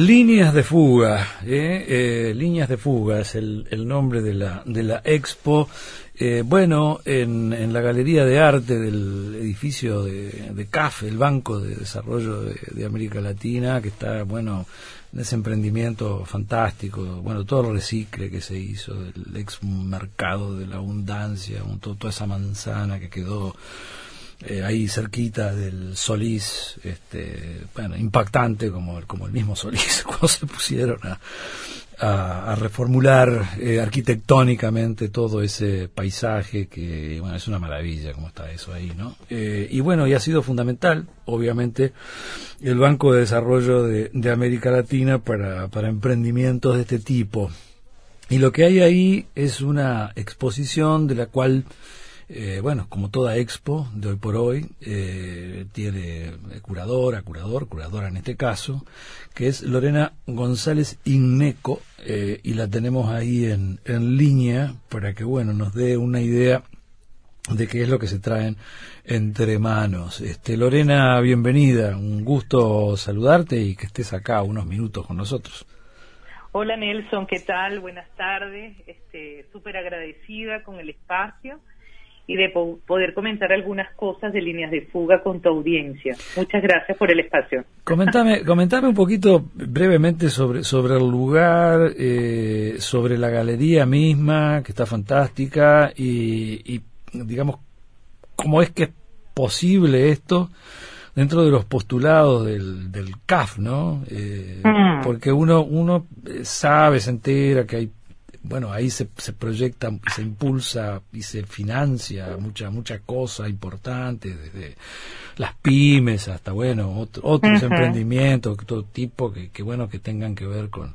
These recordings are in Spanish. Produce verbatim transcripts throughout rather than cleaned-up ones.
Líneas de fuga, ¿eh? Eh, Líneas de fuga es el, el nombre de la, de la expo. Eh, bueno, en, en la Galería de Arte del edificio de, de C A F, el Banco de Desarrollo de, de América Latina, que está, bueno, en ese emprendimiento fantástico, bueno, todo el recicle que se hizo del ex mercado de la abundancia, un, todo, toda esa manzana que quedó Eh, ahí cerquita del Solís, este, bueno, impactante como el, como el mismo Solís, cuando se pusieron a, a, a reformular eh, arquitectónicamente todo ese paisaje que, bueno, es una maravilla como está eso ahí, ¿no? Eh, y bueno, y ha sido fundamental, obviamente, el Banco de Desarrollo de, de América Latina para, para emprendimientos de este tipo. Y lo que hay ahí es una exposición de la cual Eh, bueno, como toda expo de hoy por hoy, eh, tiene curadora, curador, curadora en este caso, que es Lorena González Igneco, eh, y la tenemos ahí en, en línea para que, bueno, nos dé una idea de qué es lo que se traen entre manos. Este, Lorena, bienvenida, un gusto saludarte y que estés acá unos minutos con nosotros. Hola Nelson, ¿qué tal? Buenas tardes, este, súper agradecida con el espacio y de po- poder comentar algunas cosas de Líneas de Fuga con tu audiencia. Muchas gracias por el espacio. Comentame, comentame un poquito brevemente sobre, sobre el lugar, eh, sobre la galería misma, que está fantástica, y, y digamos, cómo es que es posible esto dentro de los postulados del, del C A F, ¿no? Eh, mm. Porque uno, uno sabe, se entera que hay, bueno, ahí se, se proyecta, se impulsa y se financia mucha mucha cosa importante, desde las pymes hasta, bueno, otro, otros uh-huh. emprendimientos de todo tipo que, que, bueno, que tengan que ver con,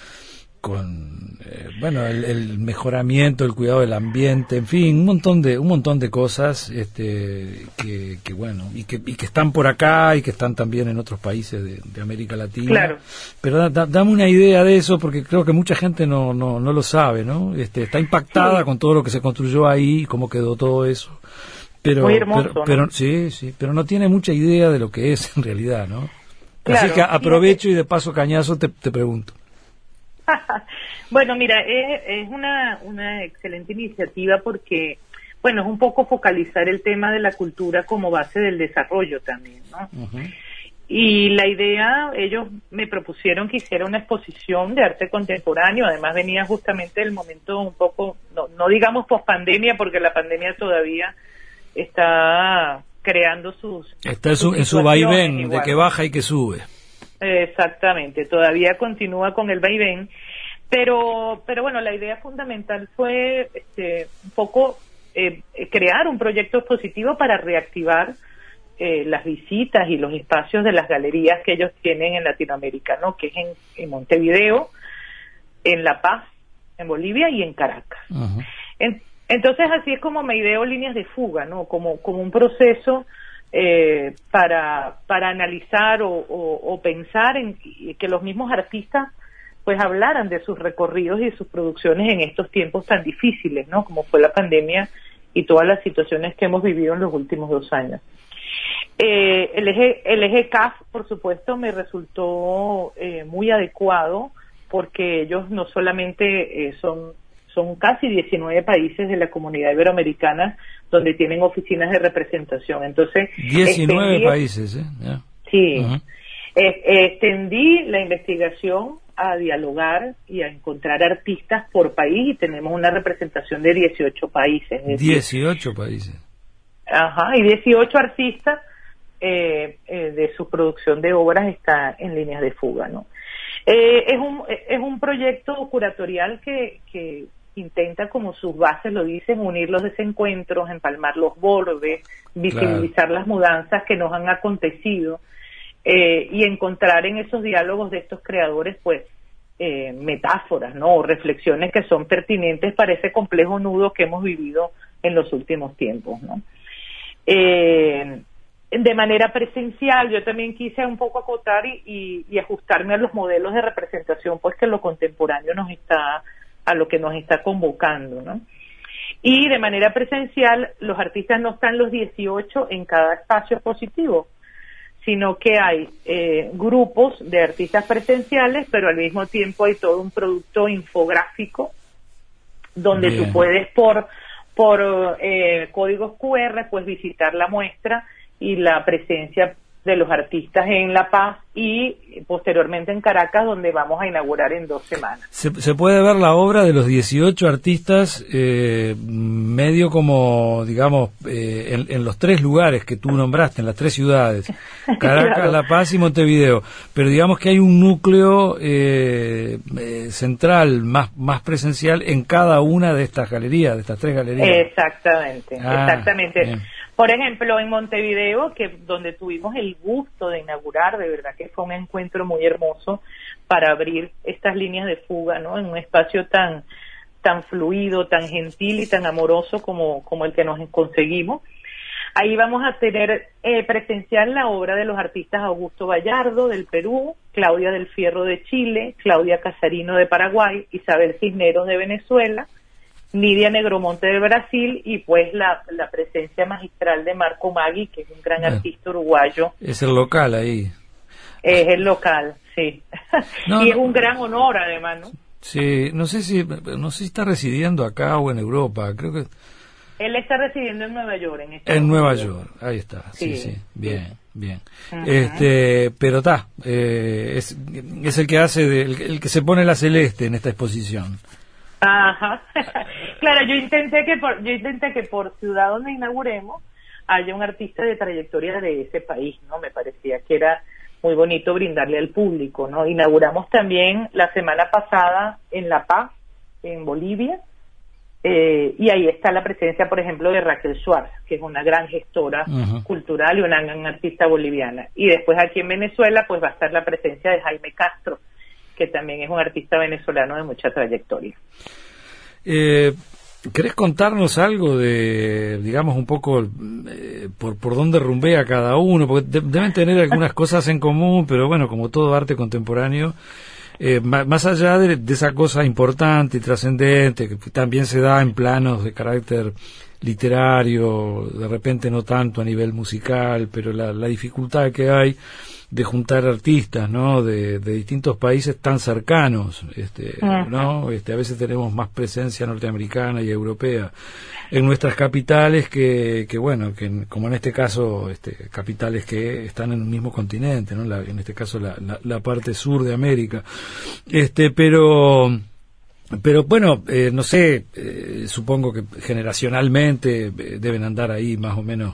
con eh, bueno, el, el mejoramiento, el cuidado del ambiente, en fin, un montón de un montón de cosas este que, que bueno, y que y que están por acá y que están también en otros países de, de América Latina. Claro. Pero da, da, dame una idea de eso, porque creo que mucha gente no no no lo sabe, ¿no? Este está impactada sí. con todo lo que se construyó ahí, cómo quedó todo eso. Pero muy hermoso, pero, pero ¿no? sí, sí, pero no tiene mucha idea de lo que es en realidad, ¿no? Claro, así que aprovecho fíjate. Y de paso cañazo te, te pregunto. Bueno, mira, es, es una, una excelente iniciativa porque, bueno, es un poco focalizar el tema de la cultura como base del desarrollo también, ¿no? Uh-huh. Y la idea, ellos me propusieron que hiciera una exposición de arte contemporáneo, además venía justamente del momento un poco, no, no digamos pospandemia, porque la pandemia todavía está creando sus... Está en su, en su vaivén, igual, de que baja y que sube. Exactamente, todavía continúa con el vaivén, pero pero bueno, la idea fundamental fue este, un poco eh, crear un proyecto expositivo para reactivar eh, las visitas y los espacios de las galerías que ellos tienen en Latinoamérica, ¿no? Que es en, en Montevideo, en La Paz, en Bolivia y en Caracas. Uh-huh. En, entonces así es como me ideo Líneas de Fuga, ¿no? Como, como un proceso Eh, para para analizar o, o, o pensar en que los mismos artistas pues hablaran de sus recorridos y de sus producciones en estos tiempos tan difíciles, ¿no? Como fue la pandemia y todas las situaciones que hemos vivido en los últimos dos años. Eh, el eje el eje C A F, por supuesto, me resultó eh, muy adecuado porque ellos no solamente eh, son son casi diecinueve países de la comunidad iberoamericana donde tienen oficinas de representación. Entonces, diecinueve extendí, países, ¿eh? Yeah. Sí. Uh-huh. Eh, extendí la investigación a dialogar y a encontrar artistas por país y tenemos una representación de dieciocho países. Es decir, dieciocho países. Ajá, y dieciocho artistas eh, eh, de su producción de obras está en Líneas de Fuga, ¿no? Eh, es un es un proyecto curatorial que, que intenta, como sus bases lo dicen, unir los desencuentros, empalmar los bordes, visibilizar claro. las mudanzas que nos han acontecido eh, y encontrar en esos diálogos de estos creadores, pues, eh, metáforas, ¿no? O reflexiones que son pertinentes para ese complejo nudo que hemos vivido en los últimos tiempos, ¿no? Eh, de manera presencial, yo también quise un poco acotar y, y, y ajustarme a los modelos de representación, pues que lo contemporáneo nos está, a lo que nos está convocando, ¿no? Y de manera presencial, los artistas no están los dieciocho en cada espacio expositivo, sino que hay eh, grupos de artistas presenciales, pero al mismo tiempo hay todo un producto infográfico donde Bien. Tú puedes por por eh, códigos cu erre pues visitar la muestra y la presencia de los artistas en La Paz y posteriormente en Caracas, donde vamos a inaugurar en dos semanas. Se, se puede ver la obra de los dieciocho artistas eh, medio como, digamos, eh, en, en los tres lugares que tú nombraste, en las tres ciudades, Caracas, claro. La Paz y Montevideo, pero digamos que hay un núcleo eh, eh, central, más, más presencial en cada una de estas galerías, de estas tres galerías. Exactamente, ah, exactamente. Bien. Por ejemplo, en Montevideo, que donde tuvimos el gusto de inaugurar, de verdad que fue un encuentro muy hermoso para abrir estas líneas de fuga, ¿no? En un espacio tan tan fluido, tan gentil y tan amoroso como, como el que nos conseguimos. Ahí vamos a tener eh, presencial la obra de los artistas Augusto Gallardo, del Perú, Claudia del Fierro, de Chile, Claudia Casarino, de Paraguay, Isabel Cisneros, de Venezuela, Nidia Negromonte, de Brasil, y pues la, la presencia magistral de Marco Maggi, que es un gran Bien. artista uruguayo. Es el local ahí. Es el local, sí. No, y no, es un gran honor, además, ¿no? Sí, no sé si no sé si está residiendo acá o en Europa, creo que... Él está residiendo en Nueva York. En, en Nueva York, ahí está, sí, sí, sí. bien, sí. bien. Uh-huh. Este, pero está, eh, es, es el que hace, de, el, el que se pone la celeste en esta exposición. Ajá, claro, yo intenté que por, yo intenté que por ciudad donde inauguremos haya un artista de trayectoria de ese país, ¿no? Me parecía que era muy bonito brindarle al público, ¿no? Inauguramos también la semana pasada en La Paz, en Bolivia, eh, y ahí está la presencia, por ejemplo, de Raquel Schwartz, que es una gran gestora uh-huh. cultural y una gran artista boliviana. Y después aquí en Venezuela, pues va a estar la presencia de Jaime Castro, que también es un artista venezolano de mucha trayectoria. Eh, ¿Querés contarnos algo de, digamos, un poco eh, por, por dónde rumbea cada uno? Porque de, deben tener algunas cosas en común, pero bueno, como todo arte contemporáneo, eh, más, más allá de, de esa cosa importante y trascendente, que también se da en planos de carácter literario, de repente no tanto a nivel musical, pero la, la dificultad que hay de juntar artistas, ¿no? De, de distintos países tan cercanos, este, uh-huh. ¿no? Este, a veces tenemos más presencia norteamericana y europea en nuestras capitales que, que bueno, que en, como en este caso, este, capitales que están en un mismo continente, ¿no? La, en este caso la, la, la parte sur de América, este, pero Pero bueno, eh, no sé, eh, supongo que generacionalmente eh, deben andar ahí más o menos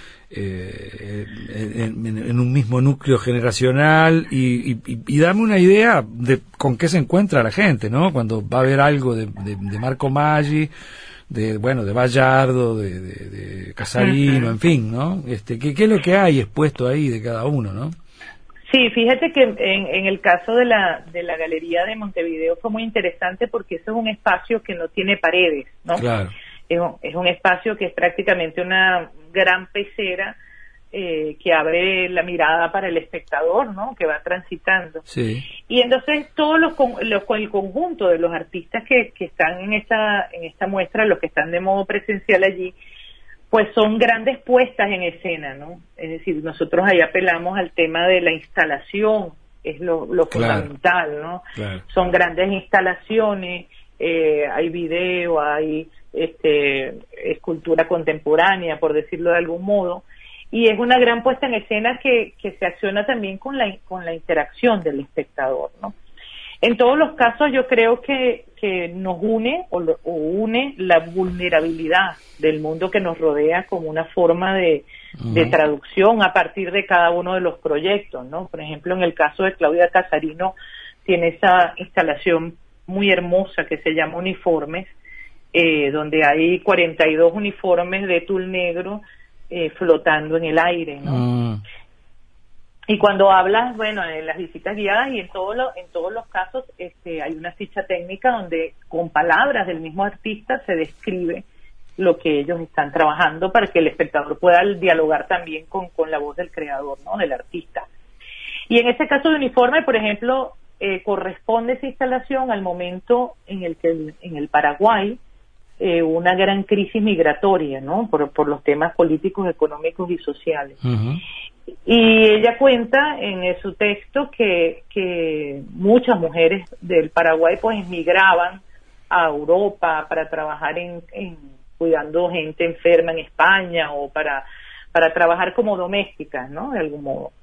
eh, en, en, en un mismo núcleo generacional y, y, y dame una idea de con qué se encuentra la gente, ¿no? Cuando va a ver algo de, de, de Marco Maggi, de bueno, de Gallardo, de, de, de Casarino, uh-huh. en fin, ¿no? Este, ¿qué, qué es lo que hay expuesto ahí de cada uno, ¿no? Sí, fíjate que en, en el caso de la de la Galería de Montevideo fue muy interesante porque eso es un espacio que no tiene paredes, ¿no? Claro. Es un, es un espacio que es prácticamente una gran pecera eh, que abre la mirada para el espectador, ¿no? Que va transitando. Sí. Y entonces todos los, los el conjunto de los artistas que, que están en esta en esta muestra, los que están de modo presencial allí, pues son grandes puestas en escena, ¿no? Es decir, nosotros ahí apelamos al tema de la instalación, es lo, lo claro, fundamental, ¿no? Claro. Son grandes instalaciones, eh, hay video, hay este, escultura contemporánea, por decirlo de algún modo, y es una gran puesta en escena que, que se acciona también con la, con la interacción del espectador, ¿no? En todos los casos yo creo que, que nos une o, lo, o une la vulnerabilidad del mundo que nos rodea como una forma de, uh-huh. de traducción a partir de cada uno de los proyectos, ¿no? Por ejemplo, en el caso de Claudia Casarino tiene esa instalación muy hermosa que se llama Uniformes, eh, donde hay cuarenta y dos uniformes de tul negro eh, flotando en el aire, ¿no? Uh-huh. Y cuando hablas, bueno, en las visitas guiadas y en todos los en todos los casos, este, hay una ficha técnica donde con palabras del mismo artista se describe lo que ellos están trabajando para que el espectador pueda dialogar también con, con la voz del creador, ¿no? Del artista. Y en este caso de Uniforme, por ejemplo, eh, corresponde esa instalación al momento en el que el, en el Paraguay eh, una gran crisis migratoria, ¿no? Por, por los temas políticos, económicos y sociales. Uh-huh. Y ella cuenta en su texto que, que muchas mujeres del Paraguay pues emigraban a Europa para trabajar en, en cuidando gente enferma en España o para, para trabajar como domésticas, ¿no? De algún modo.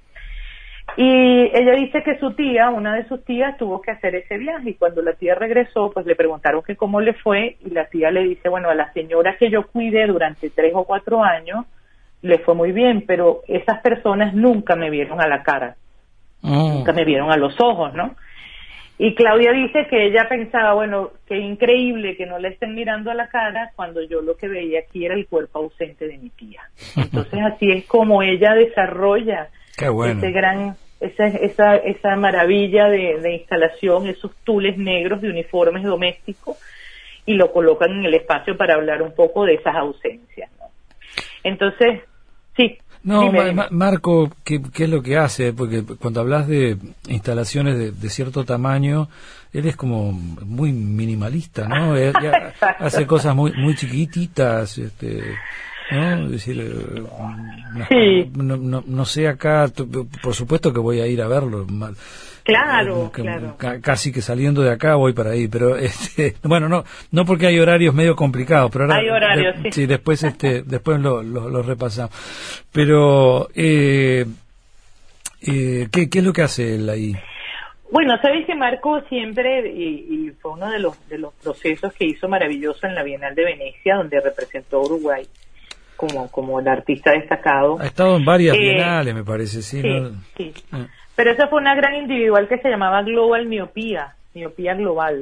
Y ella dice que su tía, una de sus tías, tuvo que hacer ese viaje y cuando la tía regresó, pues le preguntaron que cómo le fue y la tía le dice, bueno, a la señora que yo cuidé durante tres o cuatro años, le fue muy bien, pero esas personas nunca me vieron a la cara, oh. nunca me vieron a los ojos, ¿no? Y Claudia dice que ella pensaba, bueno, qué increíble que no le estén mirando a la cara cuando yo lo que veía aquí era el cuerpo ausente de mi tía. Entonces así es como ella desarrolla qué bueno. ese gran, esa, esa, esa maravilla de, de instalación, esos tules negros de uniformes domésticos y lo colocan en el espacio para hablar un poco de esas ausencias, ¿no? Entonces, sí. No, dime, Ma- dime. Ma- Marco, ¿qué, ¿qué es lo que hace? Porque cuando hablas de instalaciones de, de cierto tamaño, él es como muy minimalista, ¿no? Él ya hace cosas muy muy chiquititas, este, ¿no? Es decir, no, sí. no, no, no sé acá, por supuesto que voy a ir a verlo. Claro, que, claro. Ca- casi que saliendo de acá voy para ahí, pero este, bueno, no no porque hay horarios medio complicados, pero ahora hay horarios, de, sí. sí, después este después lo, lo, lo repasamos. Pero eh, eh, ¿qué, ¿qué es lo que hace él ahí? Bueno, sabes que Marco siempre, y, y fue uno de los de los procesos que hizo maravilloso en la Bienal de Venecia, donde representó a Uruguay como, como el artista destacado. Ha estado en varias eh, bienales, me parece, ¿sí? Sí, ¿no? sí. Ah. Pero esa fue una gran individual que se llamaba Global Miopía, Miopía Global,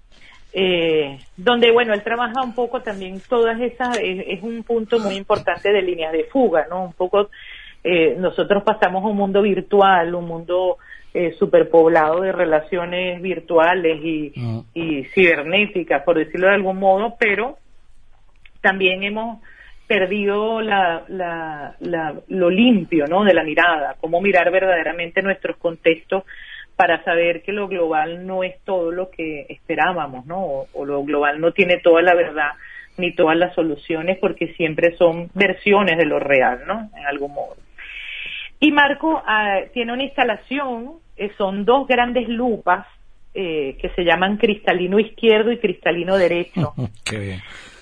eh, donde, bueno, él trabaja un poco también todas esas, es, es un punto muy importante de líneas de fuga, ¿no? Un poco, eh, nosotros pasamos a un mundo virtual, un mundo eh, superpoblado de relaciones virtuales y, uh-huh. y cibernéticas, por decirlo de algún modo, pero también hemos perdido la, la, la, lo limpio, ¿no? De la mirada, cómo mirar verdaderamente nuestros contextos para saber que lo global no es todo lo que esperábamos, ¿no? O, o lo global no tiene toda la verdad ni todas las soluciones porque siempre son versiones de lo real, ¿no? En algún modo. Y Marco uh, tiene una instalación, eh, son dos grandes lupas eh, que se llaman cristalino izquierdo y cristalino derecho. Qué bien.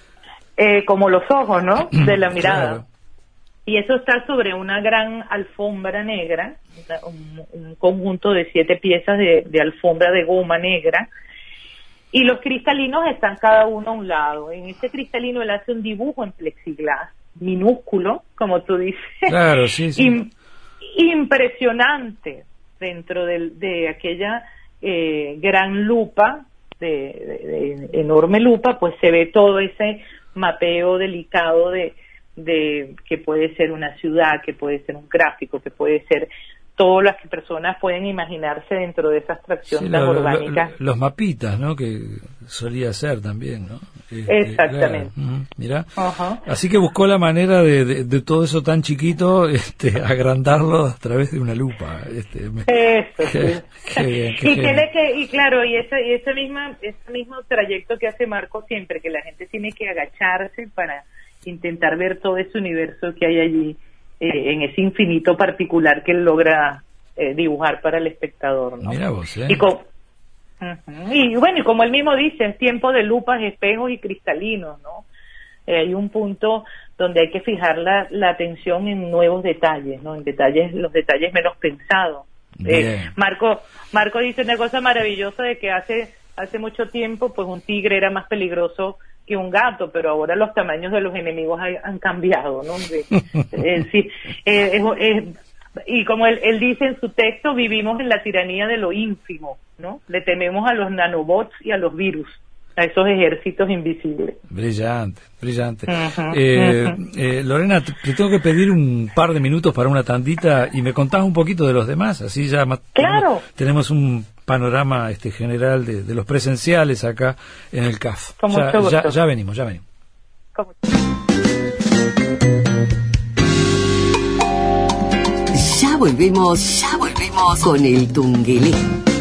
Eh, como los ojos, ¿no? De la mirada. Claro. Y eso está sobre una gran alfombra negra, un, un conjunto de siete piezas de, de alfombra de goma negra, y los cristalinos están cada uno a un lado. En ese cristalino él hace un dibujo en plexiglas, minúsculo, como tú dices. Claro, sí, sí. Im- impresionante dentro de, de aquella eh, gran lupa, de, de, de enorme lupa, pues se ve todo ese mapeo delicado de, de que puede ser una ciudad, que puede ser un gráfico, que puede ser todo lo que personas pueden imaginarse dentro de esa abstracción sí, tan lo, orgánica. Lo, los mapitas, ¿no? Que solía ser también, ¿no? Este, Exactamente. Claro. Uh-huh. Mira, uh-huh. Así que buscó la manera de, de, de todo eso tan chiquito, este, agrandarlo a través de una lupa. Este, me, eso, qué, sí. Qué bien, qué y bien. tiene que, y claro, y ese, y ese misma, ese mismo trayecto que hace Marco siempre, que la gente tiene que agacharse para intentar ver todo ese universo que hay allí, eh, en ese infinito particular que él logra eh, dibujar para el espectador, ¿no? Mira vos, ¿eh? Y, con, uh-huh, y bueno, y como él mismo dice, es tiempo de lupas, espejos y cristalinos, ¿no? Eh, hay un punto donde hay que fijar la, la atención en nuevos detalles, ¿no? En detalles, los detalles menos pensados. Eh, Marco, Marco dice una cosa maravillosa de que hace, hace mucho tiempo, pues un tigre era más peligroso que un gato, pero ahora los tamaños de los enemigos hay, han cambiado, ¿no? De, eh, sí, eh, es, es, y como él, él dice en su texto, vivimos en la tiranía de lo ínfimo, ¿no? Le tememos a los nanobots y a los virus, a esos ejércitos invisibles. Brillante, brillante. Uh-huh, eh, uh-huh. eh, Lorena, te, te tengo que pedir un par de minutos para una tandita y me contás un poquito de los demás, así ya ma- claro. tenemos, tenemos un panorama este general de, de los presenciales acá en el C A F. Con Ya, mucho gusto. ya, ya venimos, ya venimos. ¿Cómo? Ya volvemos, ya volvemos con el Tungelé.